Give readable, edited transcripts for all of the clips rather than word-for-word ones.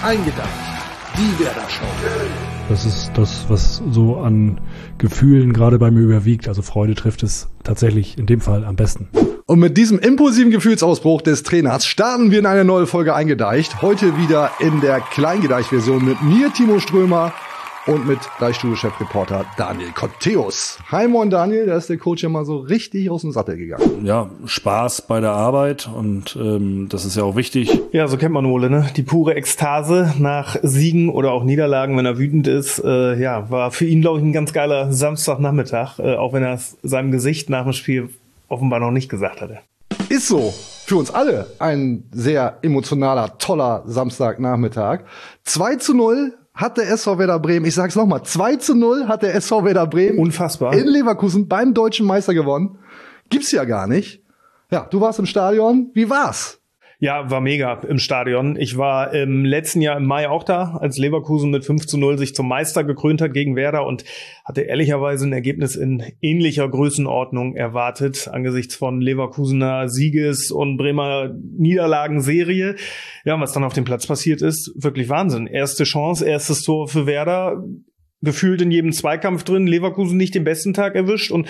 Eingedacht. Die Werder Show. Das ist das, was so an Gefühlen gerade bei mir überwiegt. Also Freude trifft es tatsächlich in dem Fall am besten. Und mit diesem impulsiven Gefühlsausbruch des Trainers starten wir in eine neue Folge Eingedeicht. Heute wieder in der Kleingedeicht-Version mit mir, Timo Strömer, und mit Deichstube-Chefreporter Daniel Kotteus. Hi, moin Daniel, da ist der Coach ja mal so richtig aus dem Sattel gegangen. Ja, Spaß bei der Arbeit und das ist ja auch wichtig. Ja, so kennt man Ole, ne? Die pure Ekstase nach Siegen oder auch Niederlagen, wenn er wütend ist. War für ihn, glaube ich, ein ganz geiler Samstagnachmittag, auch wenn er es seinem Gesicht nach dem Spiel offenbar noch nicht gesagt hatte. Ist so. Für uns alle ein sehr emotionaler, toller Samstagnachmittag. 2:0 hat der SV Werder Bremen, ich sag's nochmal, 2:0 hat der SV Werder Bremen unfassbar in Leverkusen beim deutschen Meister gewonnen. Gibt's ja gar nicht. Ja, du warst im Stadion. Wie war's? Ja, war mega im Stadion. Ich war im letzten Jahr im Mai auch da, als Leverkusen mit 5:0 sich zum Meister gekrönt hat gegen Werder und hatte ehrlicherweise ein Ergebnis in ähnlicher Größenordnung erwartet, angesichts von Leverkusener Sieges- und Bremer Niederlagenserie. Ja, was dann auf dem Platz passiert ist, wirklich Wahnsinn. Erste Chance, erstes Tor für Werder, gefühlt in jedem Zweikampf drin, Leverkusen nicht den besten Tag erwischt und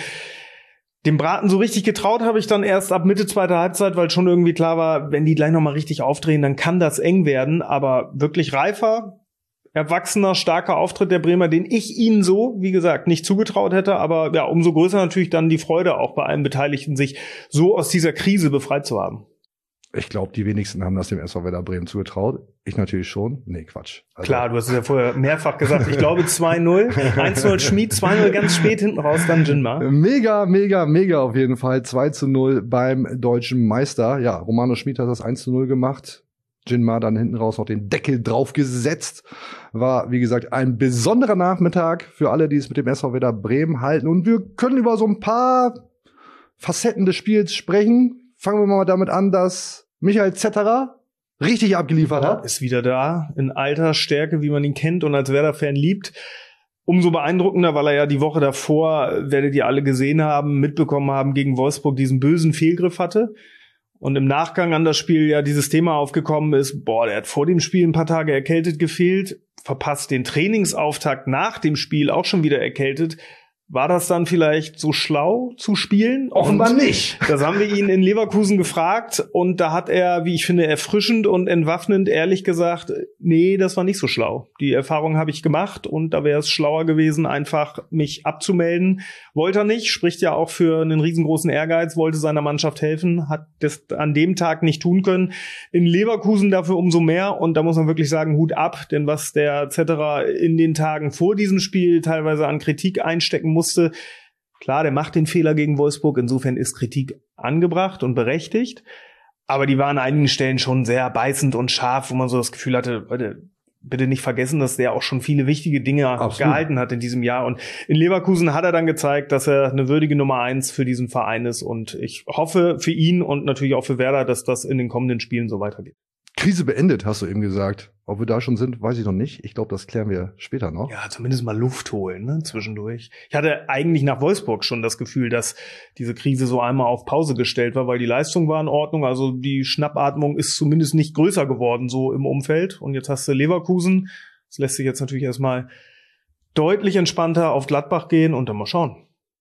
dem Braten so richtig getraut habe ich dann erst ab Mitte zweiter Halbzeit, weil schon irgendwie klar war, wenn die gleich nochmal richtig aufdrehen, dann kann das eng werden. Aber wirklich reifer, erwachsener, starker Auftritt der Bremer, den ich ihnen so, wie gesagt, nicht zugetraut hätte. Aber ja, umso größer natürlich dann die Freude auch bei allen Beteiligten, sich so aus dieser Krise befreit zu haben. Ich glaube, die wenigsten haben das dem SV Werder Bremen zugetraut. Ich natürlich schon. Nee, Quatsch. Also klar, du hast es ja vorher mehrfach gesagt. Ich glaube 2:0, 1:0 Schmid, 2:0 ganz spät hinten raus, dann Jinma. Mega, mega, mega auf jeden Fall. 2:0 beim deutschen Meister. Ja, Romano Schmid hat das 1:0 gemacht. Jinma dann hinten raus noch den Deckel draufgesetzt. War, wie gesagt, ein besonderer Nachmittag für alle, die es mit dem SV Werder Bremen halten. Und wir können über so ein paar Facetten des Spiels sprechen. Fangen wir mal damit an, dass Michael Zetterer richtig abgeliefert hat. Ist wieder da, in alter Stärke, wie man ihn kennt und als Werder-Fan liebt. Umso beeindruckender, weil er ja die Woche davor, werdet ihr alle gesehen haben, mitbekommen haben, gegen Wolfsburg diesen bösen Fehlgriff hatte. Und im Nachgang an das Spiel ja dieses Thema aufgekommen ist, der hat vor dem Spiel ein paar Tage erkältet gefehlt, verpasst den Trainingsauftakt nach dem Spiel auch schon wieder erkältet. War das dann vielleicht so schlau zu spielen? Offenbar nicht. Das haben wir ihn in Leverkusen gefragt und da hat er, wie ich finde, erfrischend und entwaffnend ehrlich gesagt, nee, das war nicht so schlau. Die Erfahrung habe ich gemacht und da wäre es schlauer gewesen, einfach mich abzumelden. Wollte er nicht, spricht ja auch für einen riesengroßen Ehrgeiz, wollte seiner Mannschaft helfen, hat das an dem Tag nicht tun können. In Leverkusen dafür umso mehr und da muss man wirklich sagen, Hut ab, denn was der Zetterer in den Tagen vor diesem Spiel teilweise an Kritik einstecken musste. Klar, der macht den Fehler gegen Wolfsburg, insofern ist Kritik angebracht und berechtigt, aber die waren an einigen Stellen schon sehr beißend und scharf, wo man so das Gefühl hatte, Leute, bitte nicht vergessen, dass der auch schon viele wichtige Dinge gehalten hat in diesem Jahr und in Leverkusen hat er dann gezeigt, dass er eine würdige Nummer 1 für diesen Verein ist und ich hoffe für ihn und natürlich auch für Werder, dass das in den kommenden Spielen so weitergeht. Krise beendet, hast du eben gesagt. Ob wir da schon sind, weiß ich noch nicht. Ich glaube, das klären wir später noch. Ja, zumindest mal Luft holen, ne, zwischendurch. Ich hatte eigentlich nach Wolfsburg schon das Gefühl, dass diese Krise so einmal auf Pause gestellt war, weil die Leistung war in Ordnung. Also die Schnappatmung ist zumindest nicht größer geworden, so im Umfeld. Und jetzt hast du Leverkusen. Das lässt sich jetzt natürlich erstmal deutlich entspannter auf Gladbach gehen und dann mal schauen.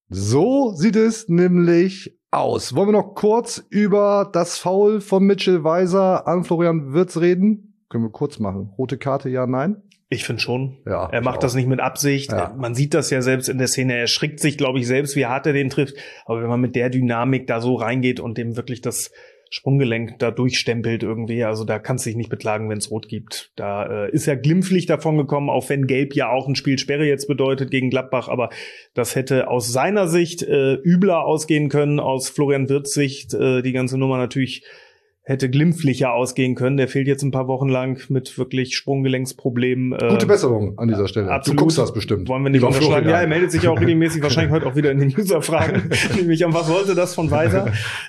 So sieht es nämlich aus. Wollen wir noch kurz über das Foul von Mitchell Weiser an Florian Wirtz reden? Können wir kurz machen. Rote Karte, ja, nein? Ich finde schon. Ja, er macht das nicht mit Absicht. Ja. Man sieht das ja selbst in der Szene. Er erschrickt sich, glaube ich, selbst, wie hart er den trifft. Aber wenn man mit der Dynamik da so reingeht und dem wirklich das Sprunggelenk da durchstempelt irgendwie, also da kannst du dich nicht beklagen, wenn es rot gibt. Da ist er glimpflich davon gekommen, auch wenn Gelb ja auch ein Spielsperre jetzt bedeutet gegen Gladbach, aber das hätte aus seiner Sicht übler ausgehen können, aus Florian Wirtz Sicht die ganze Nummer natürlich hätte glimpflicher ausgehen können. Der fehlt jetzt ein paar Wochen lang mit wirklich Sprunggelenksproblemen. Gute Besserung an dieser Stelle. Absolut. Du guckst das bestimmt. Wollen wir nicht unterschlagen. Ja, er meldet sich ja auch regelmäßig, wahrscheinlich heute auch wieder in den User-Fragen. Nämlich, was wollte das von Weiser?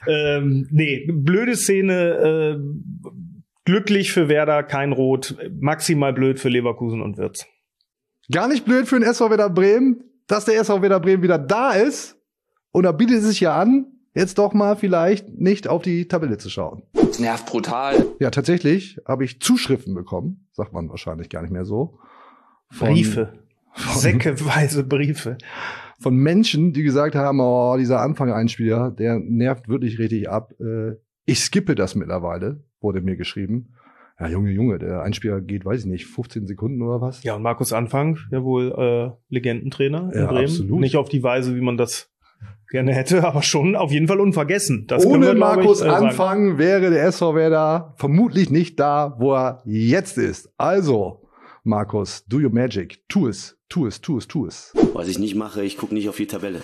Blöde Szene. Glücklich für Werder, kein Rot. Maximal blöd für Leverkusen und Wirtz. Gar nicht blöd für den SV Werder Bremen, dass der SV Werder Bremen wieder da ist. Und da bietet es sich ja an, jetzt doch mal vielleicht nicht auf die Tabelle zu schauen. Es nervt brutal. Ja, tatsächlich habe ich Zuschriften bekommen, sagt man wahrscheinlich gar nicht mehr so. Briefe. Säckeweise Briefe. Von Menschen, die gesagt haben, oh, dieser Anfang-Einspieler, der nervt wirklich richtig ab. Ich skippe das mittlerweile, wurde mir geschrieben. Ja, Junge, der Einspieler geht, weiß ich nicht, 15 Sekunden oder was? Ja, und Markus Anfang, ja wohl Legendentrainer in Ja, Bremen. absolut. Nicht auf die Weise, wie man das gerne hätte, aber schon auf jeden Fall unvergessen. Das können Ohne wir, glaub Markus ich, sagen. Anfang wäre der SV Werder vermutlich nicht da, wo er jetzt ist. Also, Markus, do your magic. Tu es. Was ich nicht mache, ich gucke nicht auf die Tabelle.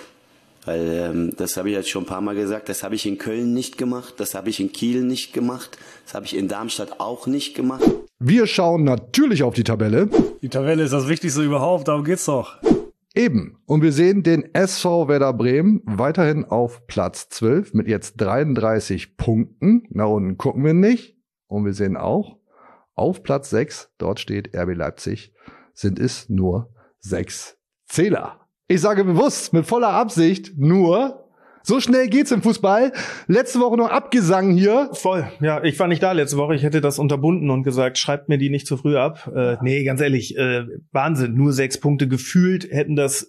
Weil das habe ich jetzt schon ein paar Mal gesagt, das habe ich in Köln nicht gemacht, das habe ich in Kiel nicht gemacht, das habe ich in Darmstadt auch nicht gemacht. Wir schauen natürlich auf die Tabelle. Die Tabelle ist das Wichtigste überhaupt, darum geht's doch. Eben. Und wir sehen den SV Werder Bremen weiterhin auf Platz 12 mit jetzt 33 Punkten. Nach unten gucken wir nicht. Und wir sehen auch auf Platz 6, dort steht RB Leipzig, sind es nur 6 Zähler. Ich sage bewusst, mit voller Absicht, nur, so schnell geht's im Fußball. Letzte Woche noch Abgesang hier. Voll. Ja, ich war nicht da letzte Woche. Ich hätte das unterbunden und gesagt, schreibt mir die nicht zu früh ab. Nee, ganz ehrlich, Wahnsinn. Nur 6 Punkte gefühlt hätten das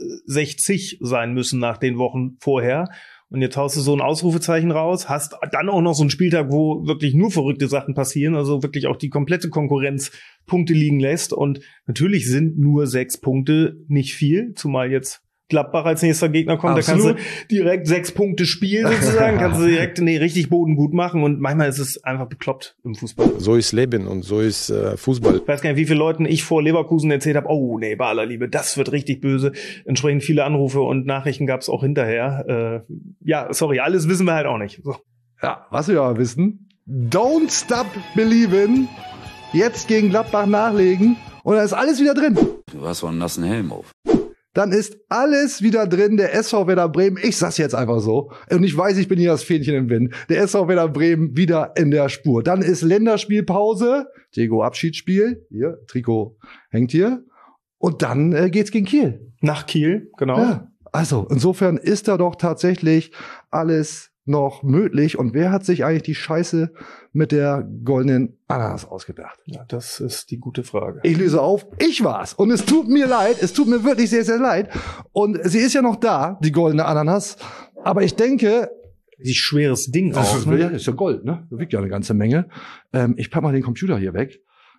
60 sein müssen nach den Wochen vorher. Und jetzt haust du so ein Ausrufezeichen raus, hast dann auch noch so einen Spieltag, wo wirklich nur verrückte Sachen passieren, also wirklich auch die komplette Konkurrenz Punkte liegen lässt. Und natürlich sind nur 6 Punkte nicht viel, zumal jetzt Gladbach als nächster Gegner kommt. Absolut. Da kannst du direkt 6 Punkte spielen sozusagen, kannst du direkt richtig Boden gut machen. Und manchmal ist es einfach bekloppt im Fußball. So ist Leben und so ist Fußball. Ich weiß gar nicht, wie viele Leuten ich vor Leverkusen erzählt habe, oh nee, bei aller Liebe, das wird richtig böse. Entsprechend viele Anrufe und Nachrichten gab es auch hinterher. Ja, sorry, alles wissen wir halt auch nicht. So. Ja, was wir aber wissen, don't stop believing. Jetzt gegen Gladbach nachlegen und dann ist alles wieder drin. Du hast so einen nassen Helm auf. Dann ist alles wieder drin. Der SV Werder Bremen, ich sag's jetzt einfach so. Und ich weiß, ich bin hier das Fähnchen im Wind. Der SV Werder Bremen wieder in der Spur. Dann ist Länderspielpause. Diego Abschiedsspiel. Hier, Trikot hängt hier. Und dann geht's gegen Kiel. Nach Kiel, genau. Ja, also insofern ist da doch tatsächlich alles noch möglich. Und wer hat sich eigentlich die Scheiße mit der goldenen Ananas ausgedacht? Ja, das ist die gute Frage. Ich löse auf, ich war's. Und es tut mir leid, es tut mir wirklich sehr, sehr leid. Und sie ist ja noch da, die goldene Ananas. Aber ich denke, Wie schweres Ding auch. ja, ist ja Gold, ne? Das wiegt ja eine ganze Menge. Ich pack mal den Computer hier weg.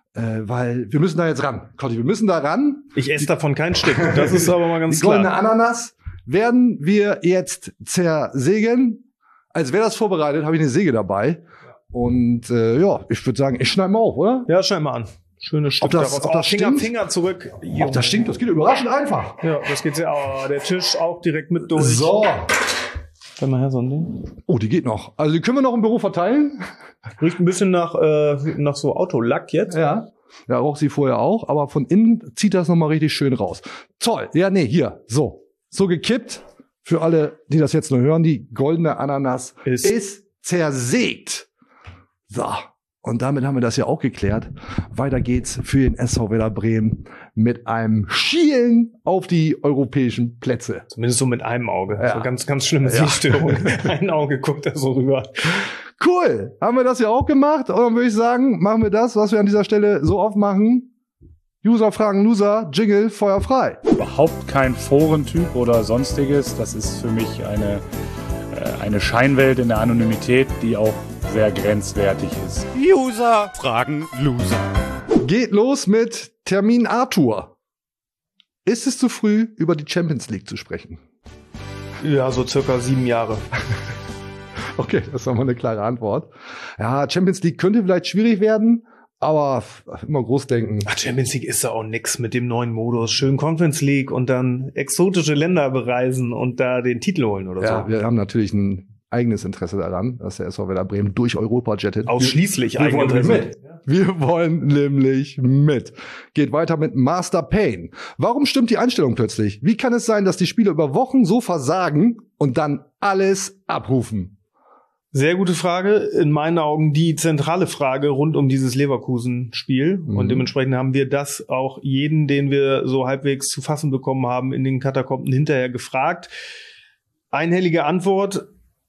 Weil wir müssen da jetzt ran. Conny, wir müssen da ran. Ich esse davon kein Stück. Das ist aber mal ganz Die goldene klar. Ananas werden wir jetzt zersägen. Als wäre das vorbereitet, habe ich eine Säge dabei. Und ja, ich würde sagen, ich schneide mal auf, oder? Ja, schneid mal an. Schönes Stück Ob das- daraus. ob das stinkt? Finger zurück. Ob das stinkt, das geht überraschend einfach. Ja, das geht ja. Oh, der Tisch auch direkt mit durch. So. Komm mal her, so ein Ding. Oh, die geht noch. Also die können wir noch im Büro verteilen. Riecht ein bisschen nach so Autolack jetzt. Ja. Ja, roch sie vorher auch, aber von innen zieht das nochmal richtig schön raus. Toll. Ja, nee, hier. So. So gekippt. Für alle, die das jetzt nur hören, die goldene Ananas ist zersägt. So. Und damit haben wir das ja auch geklärt. Weiter geht's für den SV Werder Bremen mit einem Schielen auf die europäischen Plätze. Zumindest so mit einem Auge. Ja. So ganz, ganz schlimme Ja. Sichtstörung. Ein Auge guckt da so rüber. Cool. Haben wir das ja auch gemacht. Und dann würde ich sagen, machen wir das, was wir an dieser Stelle so oft machen. User fragen Loser, Jingle, Feuer frei. Überhaupt kein Forentyp oder sonstiges. Das ist für mich eine Scheinwelt in der Anonymität, die auch sehr grenzwertig ist. User fragen Loser. Geht los mit Termin Arthur. Ist es zu früh, über die Champions League zu sprechen? Ja, so circa 7 Jahre. Okay, das war mal eine klare Antwort. Ja, Champions League könnte vielleicht schwierig werden, aber immer groß denken. Ach, Champions League ist ja auch nix mit dem neuen Modus. Schön Conference League und dann exotische Länder bereisen und da den Titel holen oder Ja, so. wir haben natürlich ein eigenes Interesse daran, dass der SV Werder Bremen durch Europa jettet. Ausschließlich wir wollen Eigeninteresse. mit. Wir wollen nämlich mit. Geht weiter mit Master Pain. Warum stimmt die Einstellung plötzlich? Wie kann es sein, dass die Spieler über Wochen so versagen und dann alles abrufen? Sehr gute Frage. In meinen Augen die zentrale Frage rund um dieses Leverkusen-Spiel. Und dementsprechend haben wir das auch jeden, den wir so halbwegs zu fassen bekommen haben, in den Katakomben hinterher gefragt. Einhellige Antwort.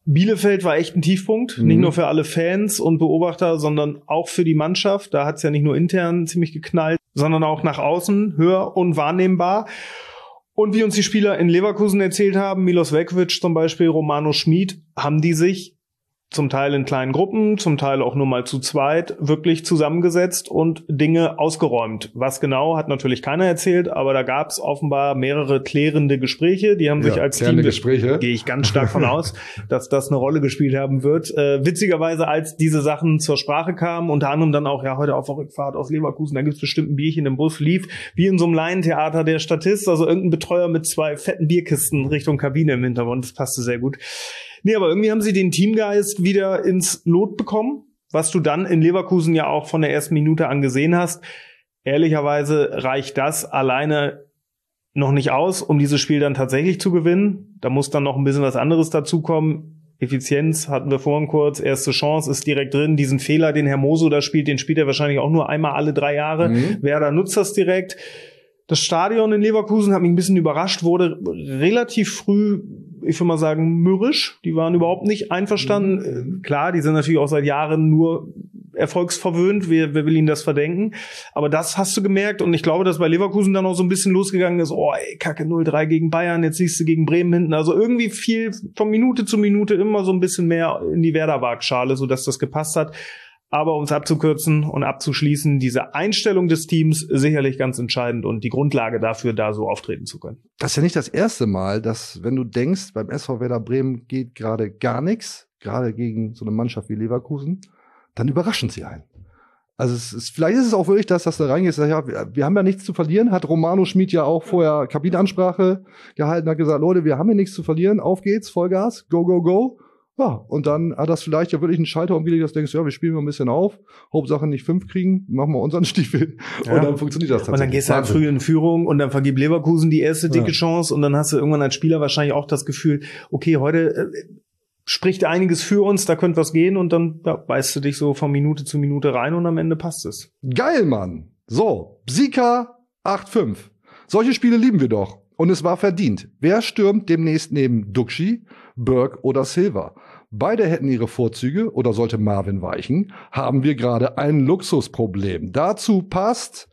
Bielefeld war echt ein Tiefpunkt, nicht nur für alle Fans und Beobachter, sondern auch für die Mannschaft. Da hat es ja nicht nur intern ziemlich geknallt, sondern auch nach außen hör- und wahrnehmbar. Und wie uns die Spieler in Leverkusen erzählt haben, Milos Vekovic zum Beispiel, Romano Schmid, haben die sich zum Teil in kleinen Gruppen, zum Teil auch nur mal zu zweit, wirklich zusammengesetzt und Dinge ausgeräumt. Was genau, hat natürlich keiner erzählt, aber da gab es offenbar mehrere klärende Gespräche. Die haben sich als Team, gehe ich ganz stark von aus, dass das eine Rolle gespielt haben wird. Witzigerweise, als diese Sachen zur Sprache kamen, unter anderem dann auch, ja, heute auf der Rückfahrt aus Leverkusen, da gibt's bestimmt ein Bierchen im Bus, lief wie in so einem Laientheater der Statist, also irgendein Betreuer mit 2 fetten Bierkisten Richtung Kabine im Hintergrund. Das passte sehr gut. Nee, aber irgendwie haben sie den Teamgeist wieder ins Lot bekommen, was du dann in Leverkusen ja auch von der ersten Minute an gesehen hast. Ehrlicherweise reicht das alleine noch nicht aus, um dieses Spiel dann tatsächlich zu gewinnen. Da muss dann noch ein bisschen was anderes dazukommen. Effizienz hatten wir vorhin kurz, erste Chance ist direkt drin. Diesen Fehler, den Hermoso da spielt, den spielt er wahrscheinlich auch nur einmal alle 3 Jahre. Werder nutzt das direkt. Das Stadion in Leverkusen hat mich ein bisschen überrascht, wurde relativ früh, ich würde mal sagen, mürrisch. Die waren überhaupt nicht einverstanden. Klar, die sind natürlich auch seit Jahren nur erfolgsverwöhnt. Wer will ihnen das verdenken? Aber das hast du gemerkt. Und ich glaube, dass bei Leverkusen dann auch so ein bisschen losgegangen ist. Oh, ey, Kacke, 0-3 gegen Bayern. Jetzt siehst du gegen Bremen hinten. Also irgendwie viel von Minute zu Minute immer so ein bisschen mehr in die Werder-Waagschale, sodass das gepasst hat. Aber um es abzukürzen und abzuschließen, diese Einstellung des Teams sicherlich ganz entscheidend und die Grundlage dafür, da so auftreten zu können. Das ist ja nicht das erste Mal, dass, wenn du denkst, beim SV Werder Bremen geht gerade gar nichts, gerade gegen so eine Mannschaft wie Leverkusen, dann überraschen sie einen. Also vielleicht ist es auch wirklich, dass da reingehst, ja, wir haben ja nichts zu verlieren, hat Romano Schmid ja auch vorher Kabinenansprache gehalten, hat gesagt, Leute, wir haben hier nichts zu verlieren, auf geht's, Vollgas, go, go, go. Ja, und dann hat das vielleicht ja wirklich einen Schalter umgelegt, dass du denkst, ja, wir spielen mal ein bisschen auf, Hauptsache nicht 5 kriegen, machen wir unseren Stiefel und dann funktioniert das tatsächlich. Und dann gehst du halt früh in Führung und dann vergibt Leverkusen die erste dicke Chance und dann hast du irgendwann als Spieler wahrscheinlich auch das Gefühl, okay, heute spricht einiges für uns, da könnte was gehen und dann beißt du dich so von Minute zu Minute rein und am Ende passt es. Geil, Mann! So, Sika 8-5. Solche Spiele lieben wir doch. Und es war verdient. Wer stürmt demnächst neben Duxi, Burke oder Silva? Beide hätten ihre Vorzüge oder sollte Marvin weichen, haben wir gerade ein Luxusproblem. Dazu passt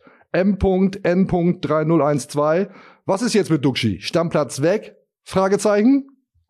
M.N.3012. Was ist jetzt mit Duxi? Stammplatz weg? Fragezeichen?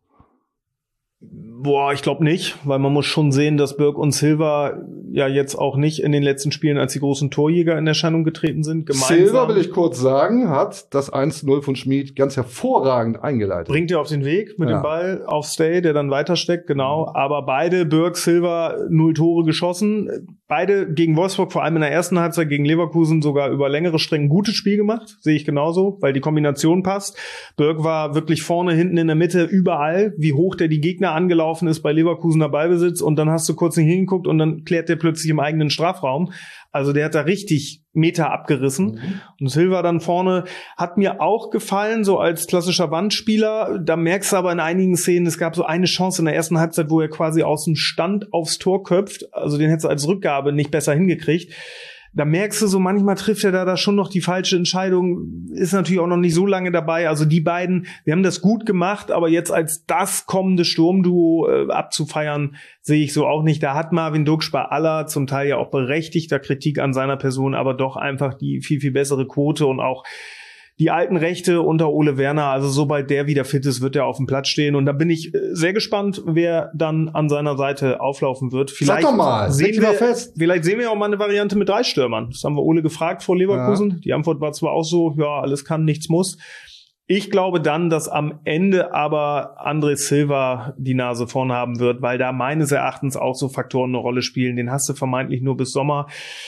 Boah, ich glaube nicht, weil man muss schon sehen, dass Burke und Silva ja jetzt auch nicht in den letzten Spielen als die großen Torjäger in Erscheinung getreten sind. Gemeinsam. Silva, will ich kurz sagen, hat das 1-0 von Schmid ganz hervorragend eingeleitet. Bringt er auf den Weg mit dem Ball auf Stay, der dann weitersteckt, genau. Aber beide, Burke, Silva, 0 Tore geschossen. Beide gegen Wolfsburg, vor allem in der ersten Halbzeit gegen Leverkusen, sogar über längere Strecken ein gutes Spiel gemacht. Sehe ich genauso, weil die Kombination passt. Burke war wirklich vorne, hinten in der Mitte, überall, wie hoch der die Gegner angelaufen ist bei Leverkusener Ballbesitz. Und dann hast du kurz nicht hingeguckt und dann klärt der plötzlich im eigenen Strafraum. Also der hat da richtig Meter abgerissen. Und Silva dann vorne hat mir auch gefallen, so als klassischer Wandspieler. Da merkst du aber in einigen Szenen, es gab so eine Chance in der ersten Halbzeit, wo er quasi aus dem Stand aufs Tor köpft. Also den hättest du als Rückgabe nicht besser hingekriegt. Da merkst du so, manchmal trifft er da schon noch die falsche Entscheidung, ist natürlich auch noch nicht so lange dabei. Also die beiden, wir haben das gut gemacht, aber jetzt als das kommende Sturmduo abzufeiern, sehe ich so auch nicht. Da hat Marvin Duksch bei aller, zum Teil ja auch berechtigter Kritik an seiner Person, aber doch einfach die viel, viel bessere Quote und auch die alten Rechte unter Ole Werner, also sobald der wieder fit ist, wird er auf dem Platz stehen. Und da bin ich sehr gespannt, wer dann an seiner Seite auflaufen wird. Vielleicht sag doch mal, vielleicht sehen wir auch mal eine Variante mit 3 Stürmern. Das haben wir Ole gefragt vor Leverkusen. Ja. Die Antwort war zwar auch so, ja, alles kann, nichts muss. Ich glaube dann, dass am Ende aber André Silva die Nase vorn haben wird, weil da meines Erachtens auch so Faktoren eine Rolle spielen. Den hast du vermeintlich nur bis Sommer.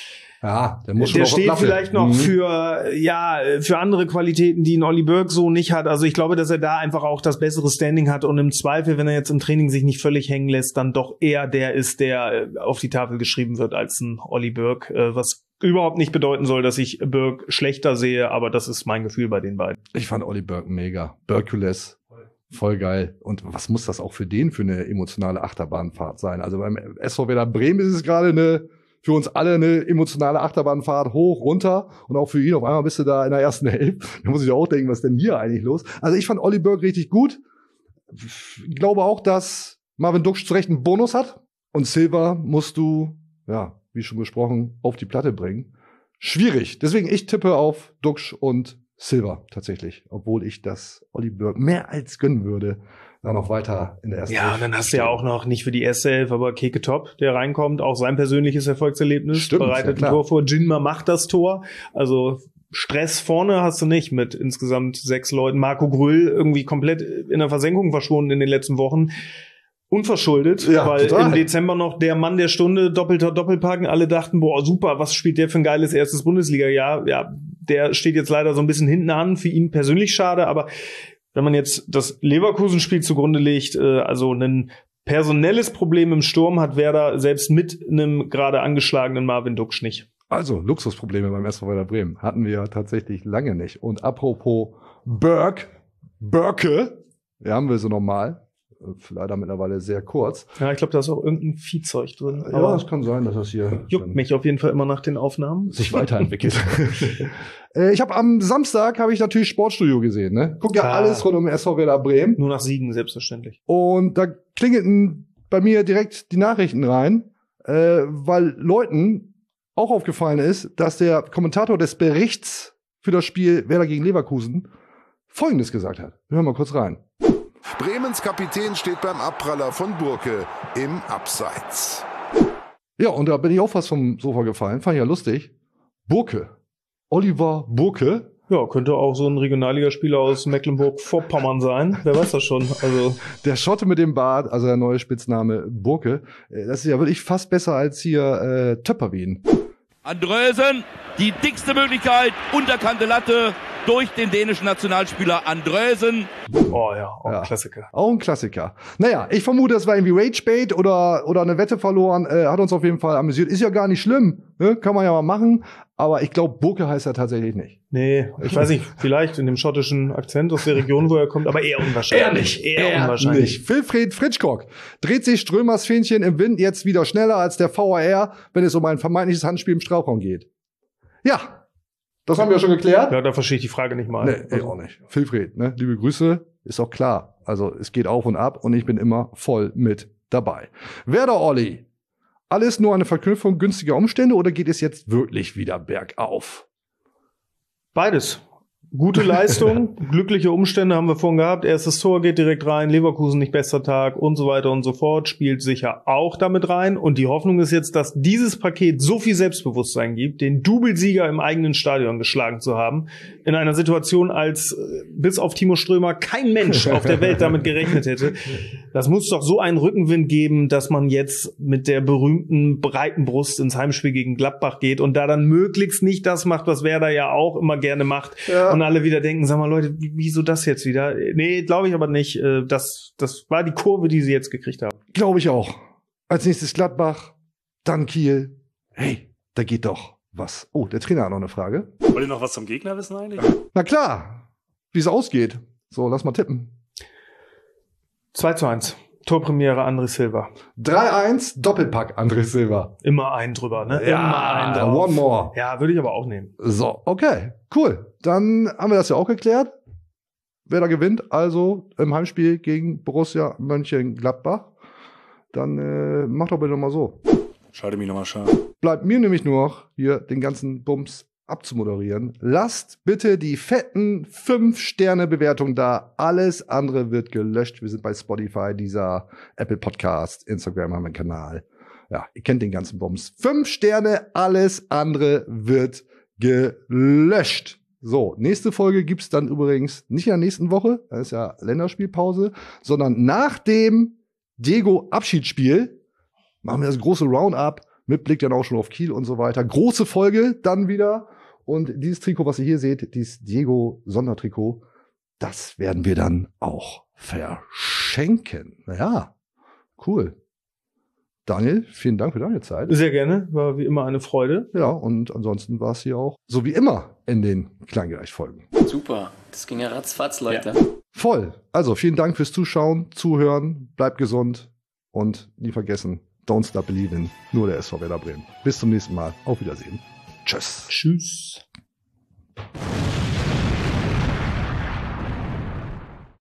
Ja, der steht vielleicht noch für andere Qualitäten, die ein Olli Burke so nicht hat. Also ich glaube, dass er da einfach auch das bessere Standing hat und im Zweifel, wenn er jetzt im Training sich nicht völlig hängen lässt, dann doch eher der ist, der auf die Tafel geschrieben wird als ein Olli Burke, was überhaupt nicht bedeuten soll, dass ich Burke schlechter sehe, aber das ist mein Gefühl bei den beiden. Ich fand Olli Burke mega. Burkules. Voll geil. Und was muss das auch für den für eine emotionale Achterbahnfahrt sein? Also beim SV Werder Bremen ist es gerade für uns alle eine emotionale Achterbahnfahrt hoch, runter und auch für ihn. Auf einmal bist du da in der ersten Hälfte. Da muss ich auch denken, was ist denn hier eigentlich los? Also ich fand Olli Burke richtig gut. Ich glaube auch, dass Marvin Duksch zu Recht einen Bonus hat. Und Silva musst du, ja, wie schon besprochen, auf die Platte bringen. Schwierig. Deswegen, ich tippe auf Duksch und Silva tatsächlich. Obwohl ich das Olli Burke mehr als gönnen würde. Dann noch weiter in der ersten Ja, und dann hast du ja auch noch, nicht für die erste Elf, aber Keke Top, der reinkommt. Auch sein persönliches Erfolgserlebnis. Stimmt, bereitet ja, ein Tor vor. Jinma macht das Tor. Also Stress vorne hast du nicht mit insgesamt 6 Leuten. Marco Grüll irgendwie komplett in der Versenkung verschwunden in den letzten Wochen. Unverschuldet, Ja, weil total. im Dezember noch der Mann der Stunde, doppelter Doppelpacken. Alle dachten, boah, super, was spielt der für ein geiles erstes Bundesliga-Jahr? Ja, der steht jetzt leider so ein bisschen hinten an. Für ihn persönlich schade, aber wenn man jetzt das Leverkusen-Spiel zugrunde legt, also ein personelles Problem im Sturm hat Werder selbst mit einem gerade angeschlagenen Marvin Duksch nicht. Also, Luxusprobleme beim SV Werder Bremen hatten wir ja tatsächlich lange nicht. Und apropos Burke, ja, haben wir so normal. Leider mittlerweile sehr kurz. Ja, ich glaube, da ist auch irgendein Viehzeug drin. Ja, Aber es kann sein, dass das hier juckt mich auf jeden Fall immer nach den Aufnahmen. sich weiterentwickelt. Ich habe am Samstag natürlich Sportstudio gesehen. Ne? Guck ja Klar. alles rund um SV Werder Bremen. Nur nach Siegen, selbstverständlich. Und da klingelten bei mir direkt die Nachrichten rein, weil Leuten auch aufgefallen ist, dass der Kommentator des Berichts für das Spiel Werder gegen Leverkusen Folgendes gesagt hat. Wir hören mal kurz rein. Bremens Kapitän steht beim Abpraller von Burke im Abseits. Ja, und da bin ich auch fast vom Sofa gefallen. Fand ich ja lustig. Burke. Oliver Burke. Ja, könnte auch so ein Regionalligaspieler aus Mecklenburg-Vorpommern sein. Wer weiß das schon. Also Der Schotte mit dem Bart, also der neue Spitzname Burke. Das ist ja wirklich fast besser als hier Töpperwien. Andrösen, die dickste Möglichkeit, unterkante Latte durch den dänischen Nationalspieler Andrösen. oh ja, auch Ja. ein Klassiker. Auch ein Klassiker. Naja, ich vermute, das war irgendwie Ragebait oder eine Wette verloren. Hat uns auf jeden Fall amüsiert. Ist ja gar nicht schlimm. Ne? Kann man ja mal machen. Aber ich glaube, Burke heißt er tatsächlich nicht. Nee, ich weiß nicht, vielleicht in dem schottischen Akzent aus der Region, wo er kommt, aber eher unwahrscheinlich. Eher unwahrscheinlich. Wilfried Fritschkock dreht sich Strömers Fähnchen im Wind jetzt wieder schneller als der VAR, wenn es um ein vermeintliches Handspiel im Strafraum geht. Ja, das haben wir schon geklärt. Ja, da verstehe ich die Frage nicht mal. Nee, ich auch nicht. Wilfried, ne? Liebe Grüße, ist auch klar. Also es geht auf und ab und ich bin immer voll mit dabei. Werder Olli, alles nur eine Verknüpfung günstiger Umstände oder geht es jetzt wirklich wieder bergauf? Beides. Gute Leistung, glückliche Umstände haben wir vorhin gehabt. Erstes Tor geht direkt rein, Leverkusen nicht bester Tag und so weiter und so fort. Spielt sicher auch damit rein. Und die Hoffnung ist jetzt, dass dieses Paket so viel Selbstbewusstsein gibt, den Doublesieger im eigenen Stadion geschlagen zu haben. In einer Situation, als bis auf Timo Strömer kein Mensch auf der Welt damit gerechnet hätte. Das muss doch so einen Rückenwind geben, dass man jetzt mit der berühmten breiten Brust ins Heimspiel gegen Gladbach geht und da dann möglichst nicht das macht, was Werder ja auch immer gerne macht. Ja. Und alle wieder denken, sag mal Leute, wieso das jetzt wieder? Nee, glaube ich aber nicht. Das war die Kurve, die sie jetzt gekriegt haben. Glaube ich auch. Als nächstes Gladbach, dann Kiel. Hey, da geht doch was. Oh, der Trainer hat noch eine Frage. Wollt ihr noch was zum Gegner wissen eigentlich? Na klar, wie es ausgeht. So, lass mal tippen. 2:1. Torpremiere André Silva. 3-1, Doppelpack André Silva. Immer einen drüber, ne? Immer Ja, einen drauf. one more. Ja, würde ich aber auch nehmen. So, okay, cool. Dann haben wir das ja auch geklärt. Wer da gewinnt, also im Heimspiel gegen Borussia Mönchengladbach. Dann mach doch bitte noch mal so. Schalte mich nochmal scharf. Bleibt mir nämlich nur noch, hier den ganzen Bums abzumoderieren. Lasst bitte die fetten 5-Sterne-Bewertungen da. Alles andere wird gelöscht. Wir sind bei Spotify, dieser Apple Podcast, Instagram haben wir einen Kanal. Ja, ihr kennt den ganzen Bums. 5 Sterne, alles andere wird gelöscht. So, nächste Folge gibt's dann übrigens nicht in der nächsten Woche, das ist ja Länderspielpause, sondern nach dem Diego-Abschiedsspiel machen wir das große Roundup mit Blick dann auch schon auf Kiel und so weiter. Große Folge dann wieder. Und dieses Trikot, was ihr hier seht, dieses Diego-Sondertrikot, das werden wir dann auch verschenken. Ja, cool. Daniel, vielen Dank für deine Zeit. Sehr gerne, war wie immer eine Freude. Ja, und ansonsten war es hier auch so wie immer in den Kleingerecht-Folgen. Super, das ging ja ratzfatz, Leute. Ja. Voll. Also vielen Dank fürs Zuschauen, Zuhören, bleibt gesund und nie vergessen, don't stop believing, nur der SV Werder Bremen. Bis zum nächsten Mal, auf Wiedersehen. Tschüss. Tschüss.